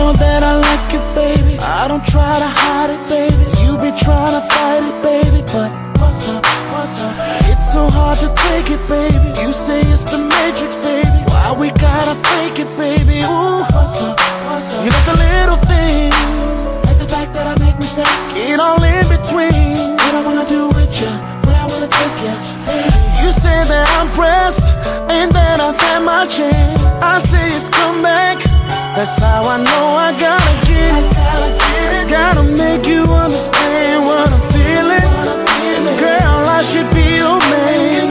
know that I like it, baby. I don't try to hide it, baby. You be trying to fight it, baby, but what's up, what's up? It's so hard to take it, baby. You say it's the Matrix, baby. Why we gotta fake it, baby? Ooh, what's up, what's up? You like the little things, like the fact that I make mistakes. Get all in between what I wanna do with you, where I wanna take you, baby. You say that I'm pressed and that I've had my chance. I say it's come back. That's how I know I gotta get it. Gotta make you understand what I'm feeling. Girl, I should